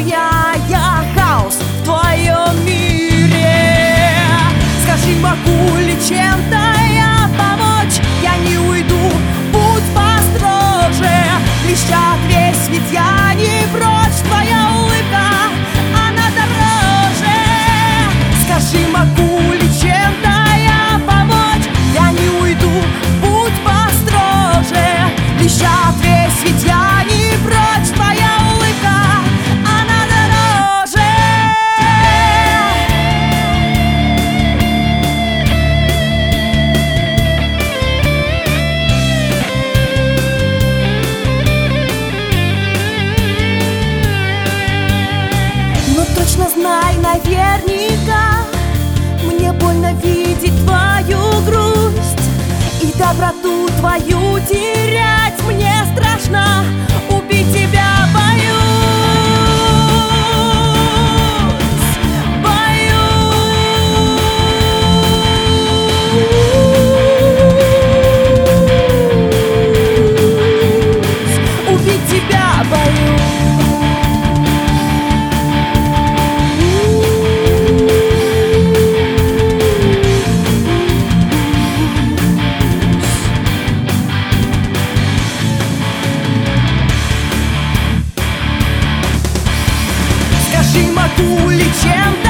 я хаос в твоем мире. Скажи, могу ли чем-то я помочь? Я не уйду, путь построже. Лишь ответь, ведь я не прочь. Твоя улыбка, она дороже. Скажи, могу ли чем-то я помочь? Я не уйду, путь построже. Лишь ответь, ведь я не прочь. Твоя улыбка, она дороже. Но точно знай наверняка, мне больно видеть твою грусть и доброту твою терять. Мне страшно, убить тебя боюсь. Убить тебя боюсь. Скажи, могу ли чем-то